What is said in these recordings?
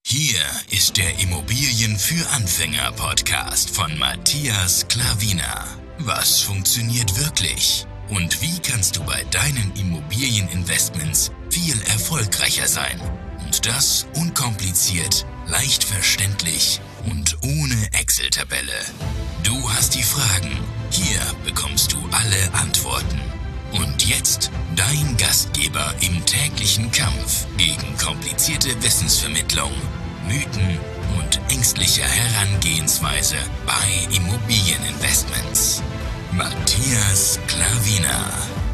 Hier ist der Immobilien für Anfänger Podcast von Matthias Klavina. Was funktioniert wirklich? Und wie kannst du bei deinen Immobilieninvestments viel erfolgreicher sein? Und das unkompliziert, leicht verständlich und ohne Excel-Tabelle. Du hast die Fragen, hier bekommst du alle Antworten. Und jetzt dein Gastgeber im täglichen Kampf gegen komplizierte Wissensvermittlung, Mythen und ängstliche Herangehensweise bei Immobilieninvestments. Matthias Klavina.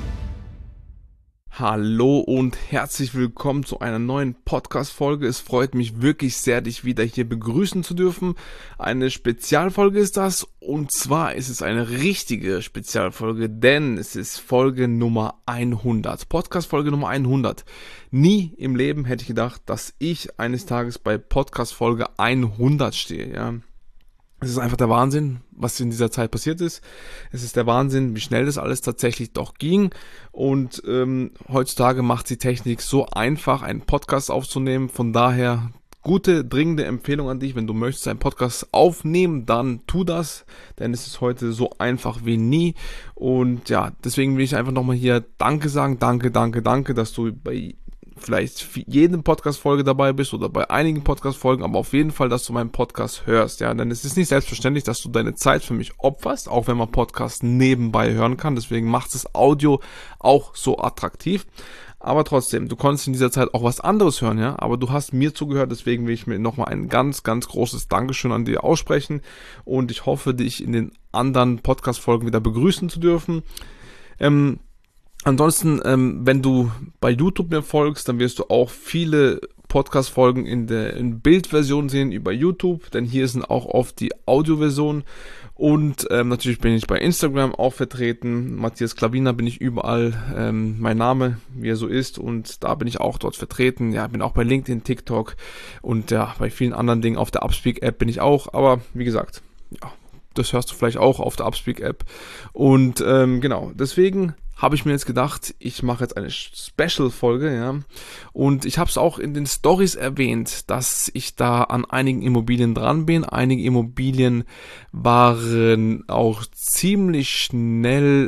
Hallo und herzlich willkommen zu einer neuen Podcast-Folge. Es freut mich wirklich sehr, dich wieder hier begrüßen zu dürfen. Eine Spezialfolge ist das, und zwar ist es eine richtige Spezialfolge, denn es ist Folge Nummer 100, Podcast-Folge Nummer 100. Nie im Leben hätte ich gedacht, dass ich eines Tages bei Podcast-Folge 100 stehe, ja. Es ist einfach der Wahnsinn, was in dieser Zeit passiert ist. Es ist der Wahnsinn, wie schnell das alles tatsächlich doch ging. Und heutzutage macht die Technik so einfach, einen Podcast aufzunehmen. Von daher gute, dringende Empfehlung an dich. Wenn du möchtest einen Podcast aufnehmen, dann tu das. Denn es ist heute so einfach wie nie. Und ja, deswegen will ich einfach nochmal hier Danke sagen. Danke, dass du bei vielleicht jede Podcast-Folge dabei bist oder bei einigen Podcast-Folgen, aber auf jeden Fall, dass du meinen Podcast hörst, ja, denn es ist nicht selbstverständlich, dass du deine Zeit für mich opferst, auch wenn man Podcasts nebenbei hören kann, deswegen macht das Audio auch so attraktiv, aber trotzdem, du konntest in dieser Zeit auch was anderes hören, ja, aber du hast mir zugehört, deswegen will ich mir nochmal ein ganz, ganz großes Dankeschön an dir aussprechen und ich hoffe, dich in den anderen Podcast-Folgen wieder begrüßen zu dürfen. Ansonsten, wenn du bei YouTube mir folgst, dann wirst du auch viele Podcast-Folgen in Bildversion sehen über YouTube, denn hier sind auch oft die Audioversionen und natürlich bin ich bei Instagram auch vertreten, Matthias Klavina bin ich überall, mein Name, wie er so ist, und da bin ich auch dort vertreten, ja, bin auch bei LinkedIn, TikTok und ja, bei vielen anderen Dingen auf der Upspeak-App bin ich auch, aber wie gesagt, ja, das hörst du vielleicht auch auf der Upspeak-App und genau, deswegen habe ich mir jetzt gedacht, ich mache jetzt eine Special-Folge, ja, und ich habe es auch in den Stories erwähnt, dass ich da an einigen Immobilien dran bin. Einige Immobilien waren auch ziemlich schnell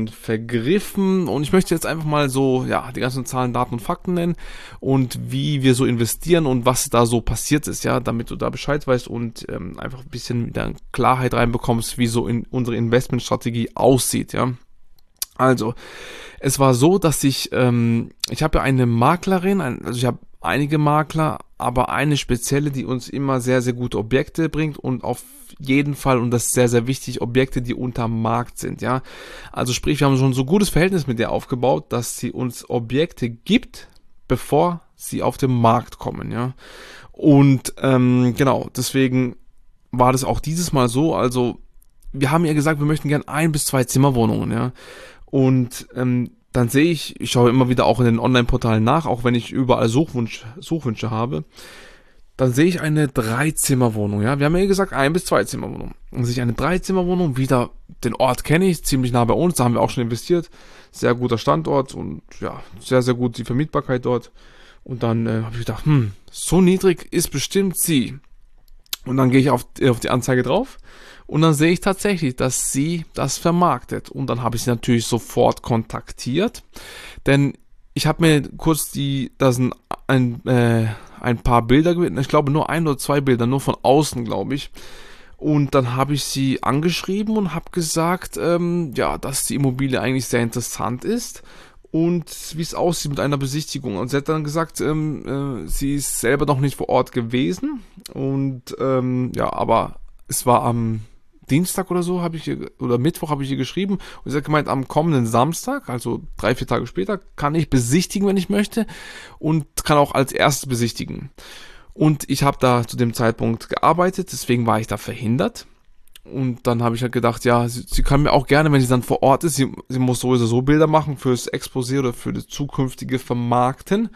vergriffen und ich möchte jetzt einfach mal so, ja, die ganzen Zahlen, Daten und Fakten nennen und wie wir so investieren und was da so passiert ist, ja, damit du da Bescheid weißt und einfach ein bisschen wieder Klarheit reinbekommst, wie so in unsere Investmentstrategie aussieht, ja. Also, es war so, dass ich habe ja eine Maklerin, also ich habe einige Makler, aber eine spezielle, die uns immer sehr, sehr gute Objekte bringt und auf jeden Fall, und das ist sehr, sehr wichtig, Objekte, die unterm Markt sind, ja. Also sprich, wir haben schon so ein gutes Verhältnis mit der aufgebaut, dass sie uns Objekte gibt, bevor sie auf den Markt kommen, ja. Und genau, deswegen war das auch dieses Mal so, also wir haben ihr gesagt, wir möchten gern 1 bis 2 Zimmerwohnungen, ja. Und dann sehe ich schaue immer wieder auch in den Online-Portalen nach, auch wenn ich überall Suchwünsche habe, dann sehe ich eine 3-Zimmerwohnung, ja. Wir haben ja gesagt 1 bis 2 Zimmerwohnungen. Dann sehe ich eine 3-Zimmerwohnung, wieder den Ort kenne ich, ziemlich nah bei uns, da haben wir auch schon investiert. Sehr guter Standort und ja, sehr, sehr gut die Vermietbarkeit dort. Und dann habe ich gedacht, so niedrig ist bestimmt sie. Und dann gehe ich auf die Anzeige drauf und dann sehe ich tatsächlich, dass sie das vermarktet. Und dann habe ich sie natürlich sofort kontaktiert, denn ich habe mir kurz da sind ein paar Bilder gewählt, ich glaube nur 1 oder 2 Bilder, nur von außen, glaube ich. Und dann habe ich sie angeschrieben und habe gesagt, ja, dass die Immobilie eigentlich sehr interessant ist und wie es aussieht mit einer Besichtigung. Und sie hat dann gesagt, sie ist selber noch nicht vor Ort gewesen und ja, aber es war am Dienstag oder so oder Mittwoch habe ich ihr geschrieben und sie hat gemeint, am kommenden Samstag, also 3-4 Tage später, kann ich besichtigen, wenn ich möchte und kann auch als erstes besichtigen. Und ich habe da zu dem Zeitpunkt gearbeitet, deswegen war ich da verhindert. Und dann habe ich halt gedacht, ja, sie kann mir auch gerne, wenn sie dann vor Ort ist, sie muss sowieso so Bilder machen fürs Exposé oder für das zukünftige Vermarkten.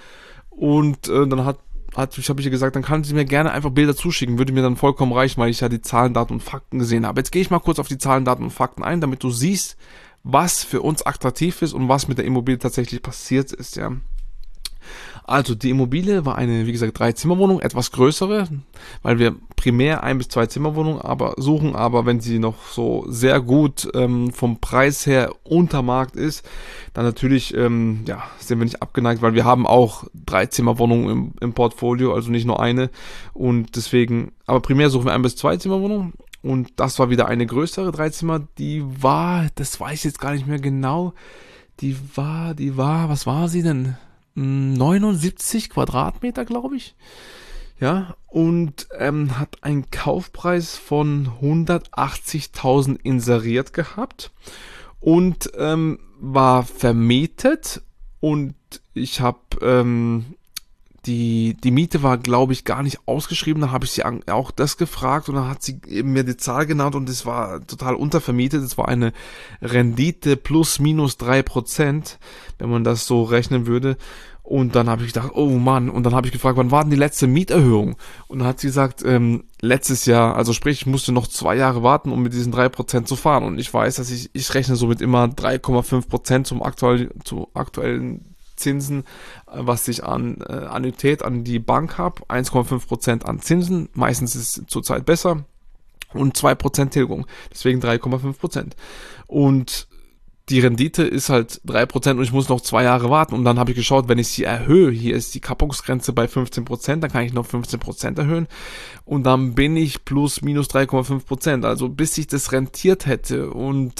Und dann habe ich ihr gesagt, dann kann sie mir gerne einfach Bilder zuschicken, würde mir dann vollkommen reichen, weil ich ja die Zahlen, Daten und Fakten gesehen habe. Jetzt gehe ich mal kurz auf die Zahlen, Daten und Fakten ein, damit du siehst, was für uns attraktiv ist und was mit der Immobilie tatsächlich passiert ist, ja. Also die Immobilie war eine, wie gesagt, 3-Zimmer-Wohnung, etwas größere, weil wir primär 1- bis 2-Zimmer-Wohnungen suchen, aber wenn sie noch so sehr gut vom Preis her unter Markt ist, dann natürlich sind wir nicht abgeneigt, weil wir haben auch 3-Zimmer-Wohnungen im Portfolio, also nicht nur eine, und deswegen, aber primär suchen wir 1- bis 2-Zimmer-Wohnungen. Und das war wieder eine größere 3-Zimmer, das weiß ich jetzt gar nicht mehr genau, die war, was war sie denn? 79 Quadratmeter, glaube ich. Ja, und hat einen Kaufpreis von 180.000 inseriert gehabt und war vermietet, und ich habe die Miete war, glaube ich, gar nicht ausgeschrieben. Da habe ich sie auch das gefragt, und dann hat sie eben mir die Zahl genannt, und es war total untervermietet. Es war eine Rendite plus minus 3%, wenn man das so rechnen würde. Und dann habe ich gedacht, oh Mann, und dann habe ich gefragt, wann war denn die letzte Mieterhöhung? Und dann hat sie gesagt, letztes Jahr, also sprich, ich musste noch 2 Jahre warten, um mit diesen 3% zu fahren. Und ich weiß, dass ich rechne somit immer 3,5% zu aktuellen Zinsen, was ich an Annuität an die Bank habe, 1,5% an Zinsen, meistens ist es zurzeit besser, und 2% Tilgung, deswegen 3,5%. Und die Rendite ist halt 3% und ich muss noch 2 Jahre warten, und dann habe ich geschaut, wenn ich sie erhöhe, hier ist die Kappungsgrenze bei 15%, dann kann ich noch 15% erhöhen, und dann bin ich plus minus 3,5%, also bis sich das rentiert hätte, und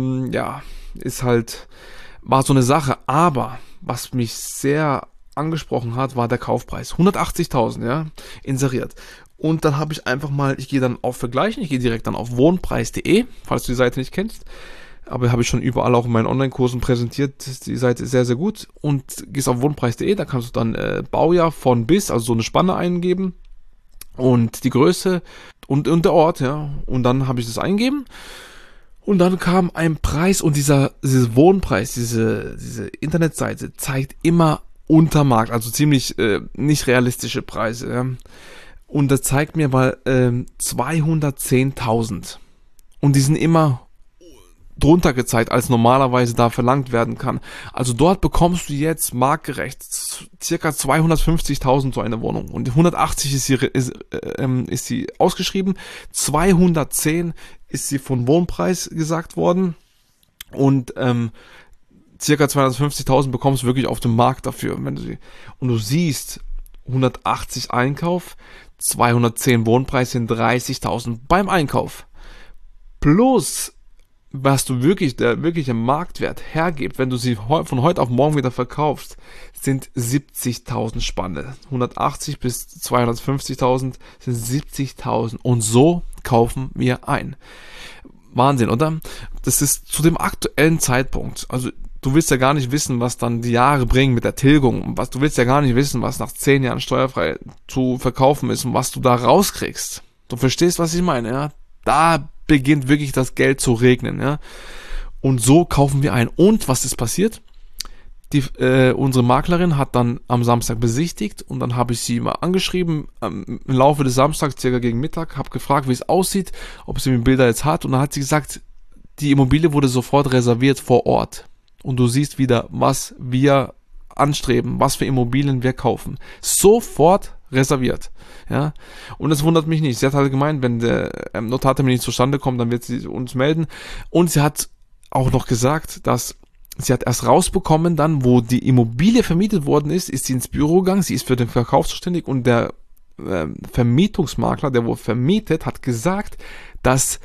war so eine Sache, aber was mich sehr angesprochen hat, war der Kaufpreis. 180.000, ja, inseriert. Und dann habe ich einfach mal, ich gehe dann auf Vergleichen, ich gehe direkt dann auf wohnpreis.de, falls du die Seite nicht kennst. Aber habe ich schon überall auch in meinen Online-Kursen präsentiert. Die Seite ist sehr, sehr gut. Und gehst auf wohnpreis.de, da kannst du dann Baujahr von bis, also so eine Spanne eingeben. Und die Größe und der Ort, ja. Und dann habe ich das eingeben. Und dann kam ein Preis, und dieser Wohnpreis, diese Internetseite zeigt immer unter Markt, also ziemlich nicht realistische Preise. Ja. Und das zeigt mir mal 210.000. Und die sind immer drunter gezeigt, als normalerweise da verlangt werden kann. Also dort bekommst du jetzt marktgerecht circa 250.000 so eine Wohnung. Und 180 ist sie ausgeschrieben, 210 ist sie von Wohnpreis gesagt worden, und circa 250.000 bekommst du wirklich auf dem Markt dafür. Und du siehst, 180 Einkauf, 210 Wohnpreis sind 30.000 beim Einkauf. Plus was du der wirkliche Marktwert hergibt, wenn du sie von heute auf morgen wieder verkaufst, sind 70.000 Spanne. 180 bis 250.000 sind 70.000. Und so kaufen wir ein. Wahnsinn, oder? Das ist zu dem aktuellen Zeitpunkt. Also du willst ja gar nicht wissen, was dann die Jahre bringen mit der Tilgung. Du willst ja gar nicht wissen, was nach 10 Jahren steuerfrei zu verkaufen ist und was du da rauskriegst. Du verstehst, was ich meine, ja? Da beginnt wirklich das Geld zu regnen, ja. Und so kaufen wir ein. Und was ist passiert? Unsere Maklerin hat dann am Samstag besichtigt, und dann habe ich sie mal angeschrieben, im Laufe des Samstags, circa gegen Mittag, habe gefragt, wie es aussieht, ob sie mir Bilder jetzt hat, und dann hat sie gesagt, die Immobilie wurde sofort reserviert vor Ort. Und du siehst wieder, was wir anstreben, was für Immobilien wir kaufen. Sofort reserviert. Ja, und das wundert mich nicht. Sie hat halt gemeint, wenn der Notartermin nicht zustande kommt, dann wird sie uns melden. Und sie hat auch noch gesagt, dass sie hat erst rausbekommen, dann, wo die Immobilie vermietet worden ist sie ins Büro gegangen, sie ist für den Verkauf zuständig, und der Vermietungsmakler, der wohl vermietet, hat gesagt, dass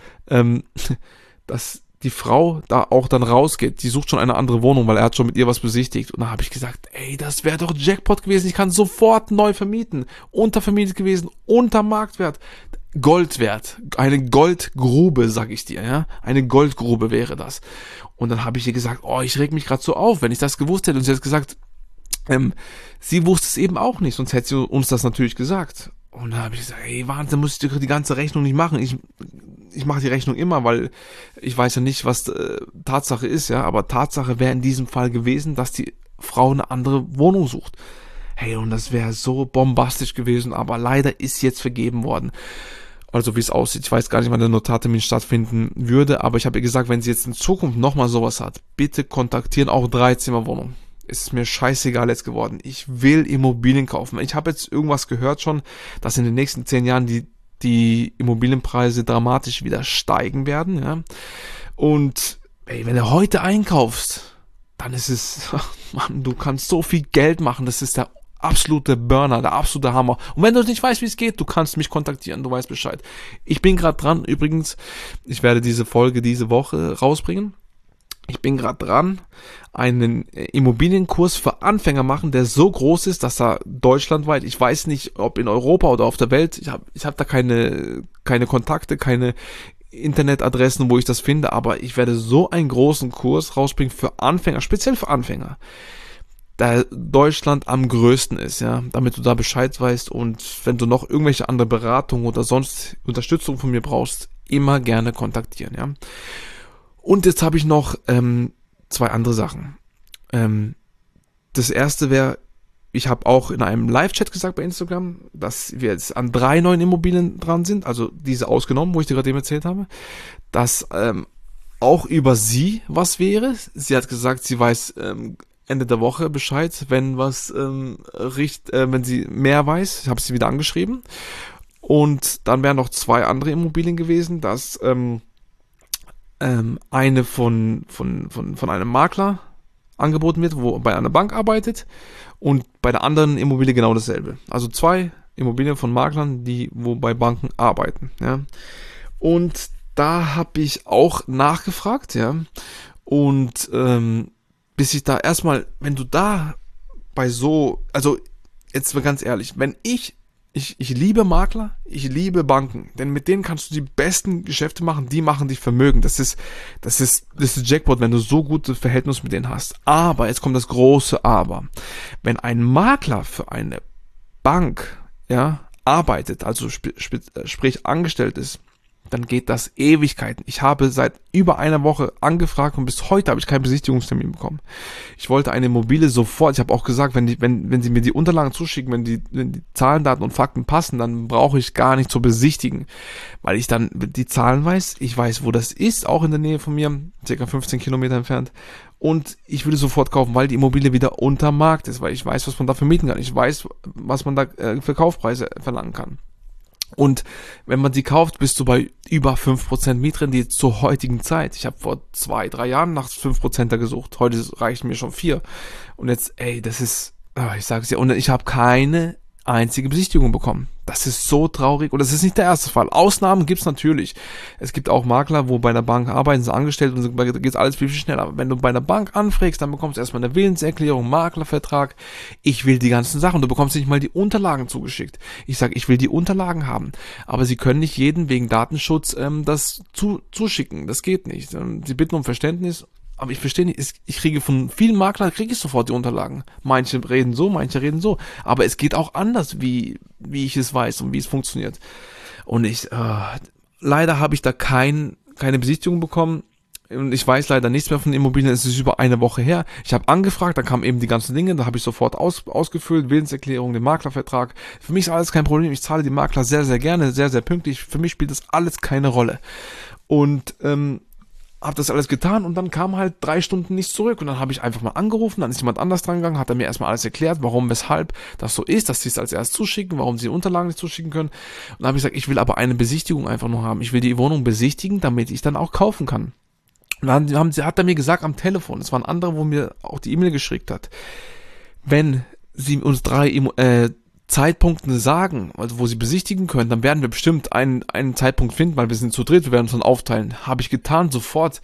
die Frau da auch dann rausgeht. Die sucht schon eine andere Wohnung, weil er hat schon mit ihr was besichtigt. Und da habe ich gesagt, ey, das wäre doch Jackpot gewesen. Ich kann sofort neu vermieten. Untervermietet gewesen, unter Marktwert. Gold wert. Eine Goldgrube, sag ich dir, ja. Eine Goldgrube wäre das. Und dann habe ich ihr gesagt, oh, ich reg mich gerade so auf, wenn ich das gewusst hätte. Und sie hat gesagt, sie wusste es eben auch nicht, sonst hätte sie uns das natürlich gesagt. Und da habe ich gesagt, ey, Wahnsinn, muss ich die ganze Rechnung nicht machen. Ich mache die Rechnung immer, weil ich weiß ja nicht, was Tatsache ist, ja. Aber Tatsache wäre in diesem Fall gewesen, dass die Frau eine andere Wohnung sucht. Hey, und das wäre so bombastisch gewesen, aber leider ist jetzt vergeben worden. Also wie es aussieht, ich weiß gar nicht, wann der Notartermin stattfinden würde, aber ich habe ihr gesagt, wenn sie jetzt in Zukunft nochmal sowas hat, bitte kontaktieren, auch 3-Zimmerwohnung. Es ist mir scheißegal jetzt geworden. Ich will Immobilien kaufen. Ich habe jetzt irgendwas gehört schon, dass in den nächsten 10 Jahren die Immobilienpreise dramatisch wieder steigen werden. Ja? Und ey, wenn du heute einkaufst, dann ist es, Mann, du kannst so viel Geld machen. Das ist der absolute Burner, der absolute Hammer. Und wenn du nicht weißt, wie es geht, du kannst mich kontaktieren, du weißt Bescheid. Ich bin gerade dran, übrigens, ich werde diese Folge diese Woche rausbringen. Ich bin gerade dran, einen Immobilienkurs für Anfänger machen, der so groß ist, dass er deutschlandweit, ich weiß nicht, ob in Europa oder auf der Welt, ich hab da keine Kontakte, keine Internetadressen, wo ich das finde, aber ich werde so einen großen Kurs rausbringen für Anfänger, speziell für Anfänger, da Deutschland am größten ist, ja, damit du da Bescheid weißt, und wenn du noch irgendwelche andere Beratungen oder sonst Unterstützung von mir brauchst, immer gerne kontaktieren, ja. Und jetzt habe ich noch 2 andere Sachen. Das erste wäre, ich habe auch in einem Live-Chat gesagt bei Instagram, dass wir jetzt an 3 neuen Immobilien dran sind, also diese ausgenommen, wo ich dir gerade eben erzählt habe, dass auch über sie was wäre. Sie hat gesagt, sie weiß Ende der Woche Bescheid, wenn wenn sie mehr weiß. Ich habe sie wieder angeschrieben. Und dann wären noch 2 andere Immobilien gewesen, dass eine von einem Makler angeboten wird, wo bei einer Bank arbeitet, und bei der anderen Immobilie genau dasselbe. Also 2 Immobilien von Maklern, wo bei Banken arbeiten. Ja. Und da habe ich auch nachgefragt, ja. Und bis ich da erstmal, wenn du da also jetzt mal ganz ehrlich, wenn ich liebe Makler, ich liebe Banken, denn mit denen kannst du die besten Geschäfte machen, die machen dich Vermögen. Das ist Jackpot, wenn du so gute Verhältnisse mit denen hast. Aber, jetzt kommt das große Aber. Wenn ein Makler für eine Bank, ja, arbeitet, also sprich angestellt ist, dann geht das Ewigkeiten. Ich habe seit über einer Woche angefragt und bis heute habe ich keinen Besichtigungstermin bekommen. Ich wollte eine Immobilie sofort. Ich habe auch gesagt, wenn sie mir die Unterlagen zuschicken, wenn die Zahlen, Daten und Fakten passen, dann brauche ich gar nicht zu besichtigen, weil ich dann die Zahlen weiß. Ich weiß, wo das ist, auch in der Nähe von mir, circa 15 Kilometer entfernt. Und ich würde sofort kaufen, weil die Immobilie wieder unter Markt ist, weil ich weiß, was man dafür mieten kann. Ich weiß, was man da für Kaufpreise verlangen kann. Und wenn man die kauft, bist du bei über 5% Mietrendite zur heutigen Zeit. Ich habe vor 2-3 Jahren nach 5% gesucht. Heute reichen mir schon 4. Und jetzt, das ist, ich sage es ja, und ich habe keine einzige Besichtigung bekommen. Das ist so traurig, und das ist nicht der erste Fall. Ausnahmen gibt's natürlich. Es gibt auch Makler, wo bei einer Bank arbeiten, sind angestellt, und da geht alles viel, viel schneller. Aber wenn du bei einer Bank anfragst, dann bekommst du erstmal eine Willenserklärung, Maklervertrag. Ich will die ganzen Sachen. Du bekommst nicht mal die Unterlagen zugeschickt. Ich sage, ich will die Unterlagen haben. Aber sie können nicht jeden wegen Datenschutz das zuschicken. Das geht nicht. Sie bitten um Verständnis. Aber ich verstehe nicht, ich kriege von vielen Maklern sofort die Unterlagen. Manche reden so, manche reden so. Aber es geht auch anders, wie ich es weiß und wie es funktioniert. Und leider habe ich da keine Besichtigung bekommen. Und ich weiß leider nichts mehr von den Immobilien. Es ist über eine Woche her. Ich habe angefragt, dann kamen eben die ganzen Dinge. Da habe ich sofort ausgefüllt, Willenserklärung, den Maklervertrag. Für mich ist alles kein Problem. Ich zahle die Makler sehr, sehr gerne, sehr, sehr pünktlich. Für mich spielt das alles keine Rolle. Und habe das alles getan, und dann kam halt 3 Stunden nichts zurück, und dann habe ich einfach mal angerufen, dann ist jemand anders dran gegangen, hat er mir erstmal alles erklärt, warum, weshalb das so ist, dass sie es als erst zuschicken, warum sie die Unterlagen nicht zuschicken können. Und dann habe ich gesagt, ich will aber eine Besichtigung einfach nur haben. Ich will die Wohnung besichtigen, damit ich dann auch kaufen kann. Und dann hat er mir gesagt am Telefon, es war ein anderer, wo mir auch die E-Mail geschickt hat, wenn sie uns 3 Zeitpunkten sagen, also wo sie besichtigen können, dann werden wir bestimmt einen Zeitpunkt finden, weil wir sind zu dritt, wir werden uns dann aufteilen. Habe ich getan, sofort.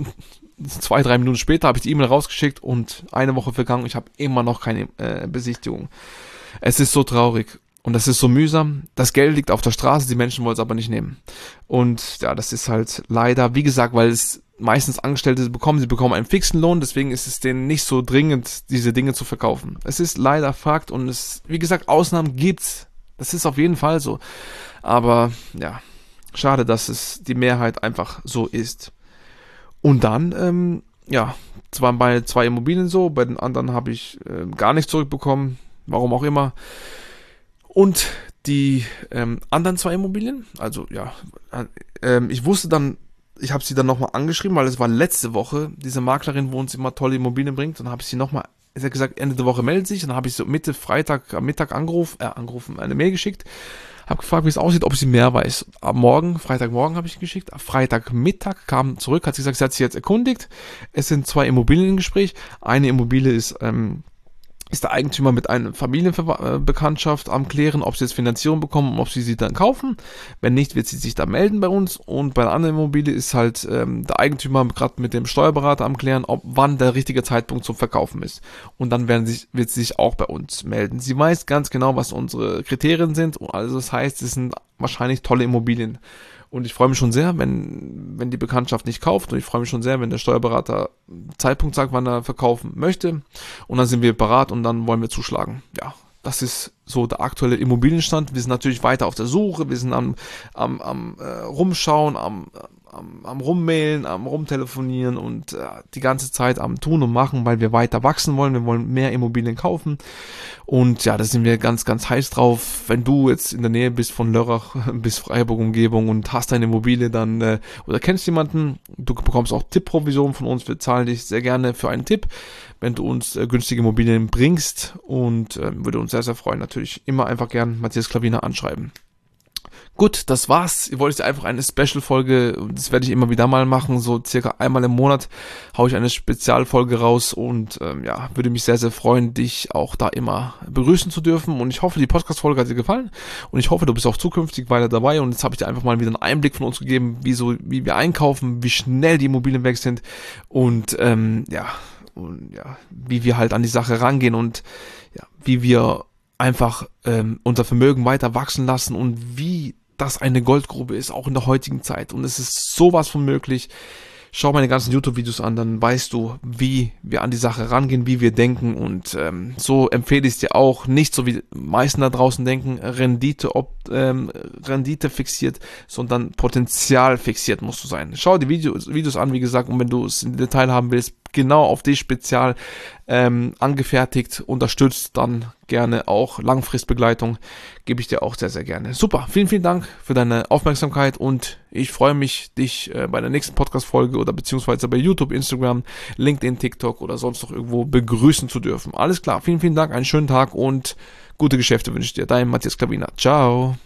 2-3 Minuten später habe ich die E-Mail rausgeschickt, und eine Woche vergangen, ich habe immer noch keine Besichtigung. Es ist so traurig und das ist so mühsam. Das Geld liegt auf der Straße, die Menschen wollen es aber nicht nehmen. Und ja, das ist halt leider, wie gesagt, weil es meistens Angestellte bekommen, sie bekommen einen fixen Lohn, deswegen ist es denen nicht so dringend, diese Dinge zu verkaufen. Es ist leider Fakt, und wie gesagt, Ausnahmen gibt's. Das ist auf jeden Fall so. Aber ja, schade, dass es die Mehrheit einfach so ist. Und dann, zwar bei 2 Immobilien so, bei den anderen habe ich gar nichts zurückbekommen, warum auch immer. Und die anderen 2 Immobilien, also ja, ich wusste dann, ich habe sie dann nochmal angeschrieben, weil es war letzte Woche, diese Maklerin, wo uns immer tolle Immobilien bringt, und habe ich sie nochmal er hat gesagt, Ende der Woche meldet sich. Und dann habe ich so Mitte Freitag am Mittag angerufen, eine Mail geschickt. Habe gefragt, wie es aussieht, ob sie mehr weiß. Am Morgen, Freitagmorgen habe ich geschickt. Am Freitagmittag kam zurück, hat sie gesagt, sie hat sich jetzt erkundigt. Es sind 2 Immobilien im Gespräch. Eine Immobilie ist der Eigentümer mit einer Familienbekanntschaft am Klären, ob sie jetzt Finanzierung bekommen und ob sie dann kaufen. Wenn nicht, wird sie sich da melden bei uns. Und bei der anderen Immobilie ist halt der Eigentümer gerade mit dem Steuerberater am Klären, wann der richtige Zeitpunkt zum Verkaufen ist. Und dann wird sie sich auch bei uns melden. Sie weiß ganz genau, was unsere Kriterien sind. Also das heißt, es sind wahrscheinlich tolle Immobilien. Und ich freue mich schon sehr, wenn die Bekanntschaft nicht kauft. Und ich freue mich schon sehr, wenn der Steuerberater Zeitpunkt sagt, wann er verkaufen möchte. Und dann sind wir parat und dann wollen wir zuschlagen. Ja, das ist so der aktuelle Immobilienstand. Wir sind natürlich weiter auf der Suche. Wir sind am Rumschauen, am Rummailen, am Rumtelefonieren und die ganze Zeit am Tun und Machen, weil wir weiter wachsen wollen. Wir wollen mehr Immobilien kaufen. Und ja, da sind wir ganz, ganz heiß drauf. Wenn du jetzt in der Nähe bist von Lörrach bis Freiburg-Umgebung und hast eine Immobilie, dann oder kennst jemanden, du bekommst auch Tippprovision von uns. Wir zahlen dich sehr gerne für einen Tipp, wenn du uns günstige Immobilien bringst, und würde uns sehr, sehr freuen. Natürlich immer einfach gern Matthias Klavina anschreiben. Gut, das war's. Ich wollte einfach eine Special-Folge, das werde ich immer wieder mal machen, so circa einmal im Monat haue ich eine Spezialfolge raus und würde mich sehr, sehr freuen, dich auch da immer begrüßen zu dürfen, und ich hoffe, die Podcast-Folge hat dir gefallen und ich hoffe, du bist auch zukünftig weiter dabei, und jetzt habe ich dir einfach mal wieder einen Einblick von uns gegeben, wie wir einkaufen, wie schnell die Immobilien weg sind und wie wir halt an die Sache rangehen und wie wir einfach unser Vermögen weiter wachsen lassen und wie das eine Goldgrube ist, auch in der heutigen Zeit. Und es ist sowas von möglich. Schau meine ganzen YouTube-Videos an, dann weißt du, wie wir an die Sache rangehen, wie wir denken, und so empfehle ich es dir auch, nicht so wie die meisten da draußen denken, Rendite fixiert, sondern Potenzial fixiert musst du sein. Schau die Videos an, wie gesagt, und wenn du es im Detail haben willst, genau auf dich spezial angefertigt, unterstützt, dann gerne auch Langfristbegleitung, gebe ich dir auch sehr, sehr gerne. Super, vielen, vielen Dank für deine Aufmerksamkeit, und ich freue mich, dich bei der nächsten Podcast-Folge oder beziehungsweise bei YouTube, Instagram, LinkedIn, TikTok oder sonst noch irgendwo begrüßen zu dürfen. Alles klar, vielen, vielen Dank, einen schönen Tag und gute Geschäfte wünsche ich dir. Dein Matthias Klavina. Ciao.